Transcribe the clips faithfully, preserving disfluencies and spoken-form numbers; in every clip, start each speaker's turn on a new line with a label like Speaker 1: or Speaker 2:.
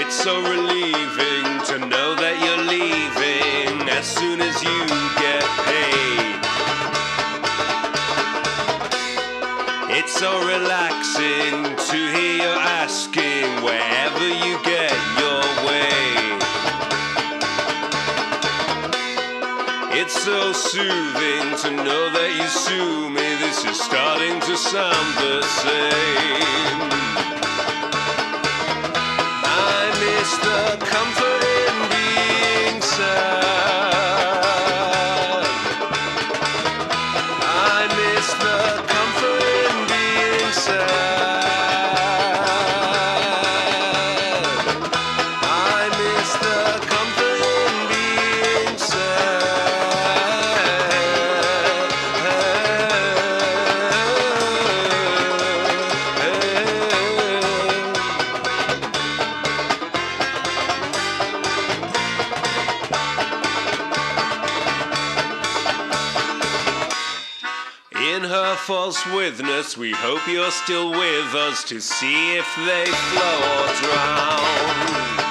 Speaker 1: It's so relieving to know that you're leaving as soon as you get paid. It's so relaxing to hear you asking wherever you get your way. It's so soothing to know that you sue me. This is starting to sound the same. I miss the comfort in being sad. I miss the comfort in being sad. I miss the comfort in being sad. In her false witness, we hope you're still with us to see if they flow or drown.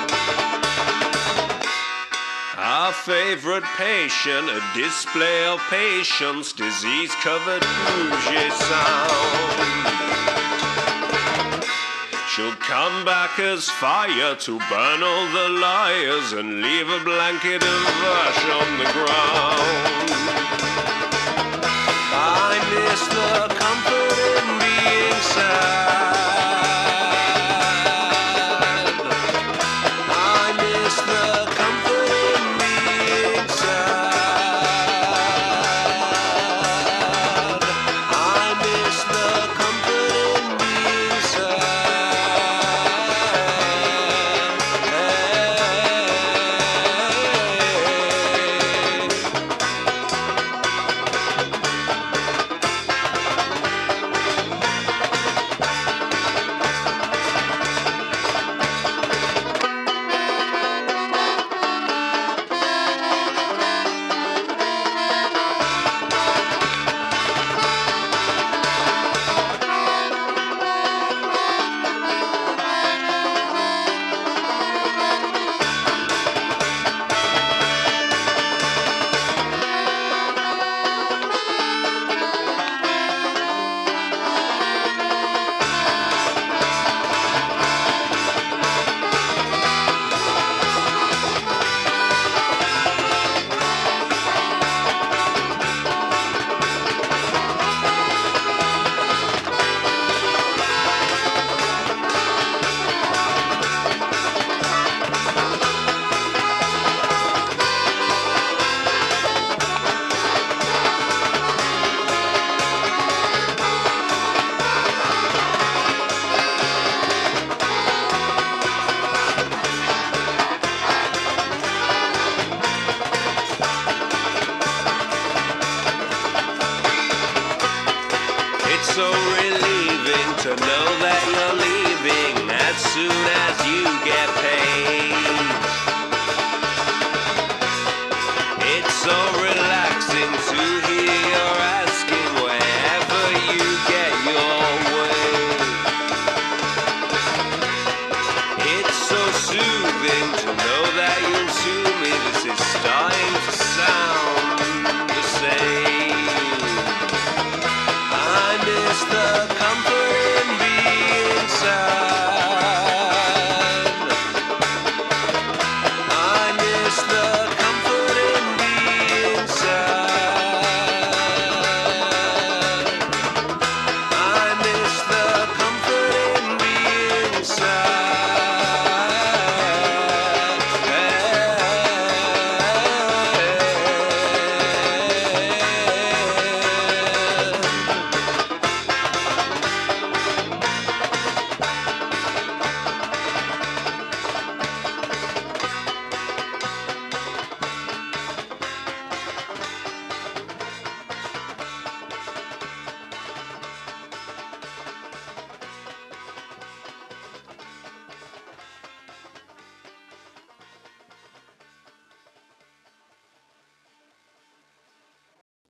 Speaker 1: Our favorite patient, a display of patience, disease-covered Puget Sound. She'll come back as fire to burn all the liars and leave a blanket of ash on the ground. I miss the comfort in being sad. I miss the comfort in being sad. I miss the comfort in being It's so relieving to know that you're leaving as soon as you get paid. It's so relaxing to hear you're asking wherever you get your way. It's so soothing to know that you'll sue me. This is starting to sound the same.